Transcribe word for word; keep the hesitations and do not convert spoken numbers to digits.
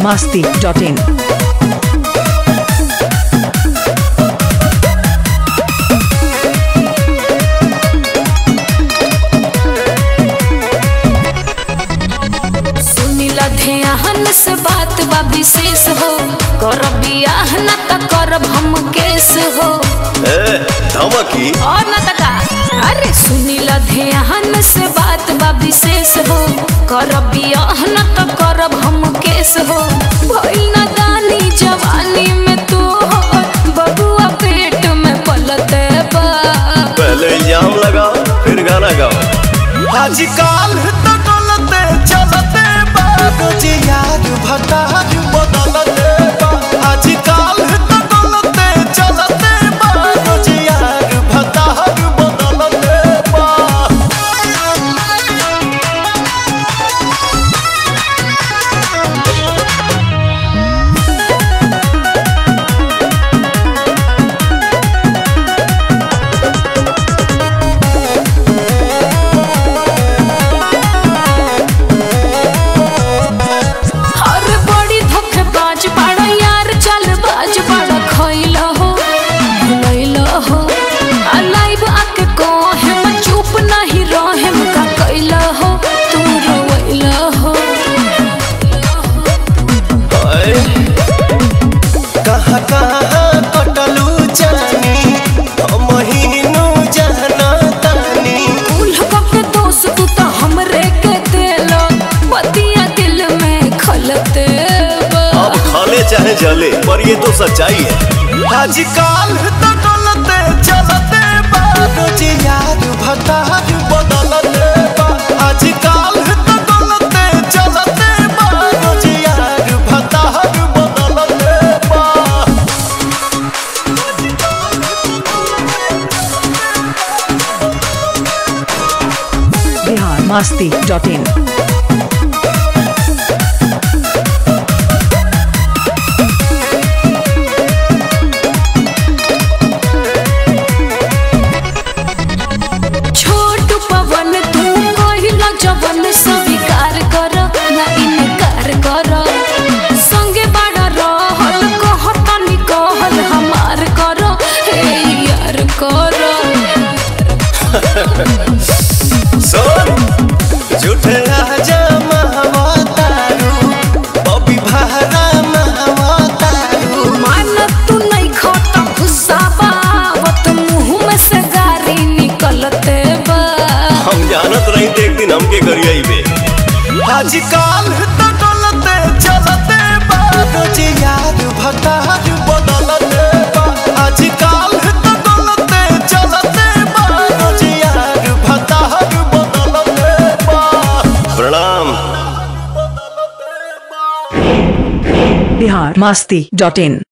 masti dot in. ध्यान से बात बा विशेष हो कर बियाह न त करब हम केस हो ए धमकी और न तका अरे सुनीला ध्यान से बात बा विशेष हो कर बियाह न त करब हम केस हो भइल न दानी जवानी में तू हो बबुआ पेट में पलते बा पहले इल्जाम लगाओ फिर गाना गाओ। आजकल तो गलते चलते बाबूजी यार भतार बदलते बा आजकल तो गलते चलते बाबूजी यार भतार बदलते बा। कहाँ कहाँ कटलू जानी महीनू जाना तानी के दोस्त तू तो हमरे के देलो बतिया दिल में खलते अब खाले चाहे जले पर ये तो सच्चाई है। आजकल तो गलते चलते बाबूजी यार भतार बदलते बा आजकल तो गलते चलते बाबूजी यार भतार बदलते बा। Bihar masti dot in. जवन स्वीकार कर ना इनकार कर संगे बड़ा रहल कहतनी कहल हमार कर हे यार कर सुन झूठे राजा महवतारू बबी भारा महवतारू मान तू नहीं खाता गुस्सा बावत मुंह में से गारी निकलते बा हम जानत रही थे एक दिन हमके करिए बे। आजकल तो गलते चलते बाबूजी यार भतार बदलते बा आजकल तो गलते चलते बाबूजी यार भतार बदलते बा। प्रणाम। Bihar masti dot in.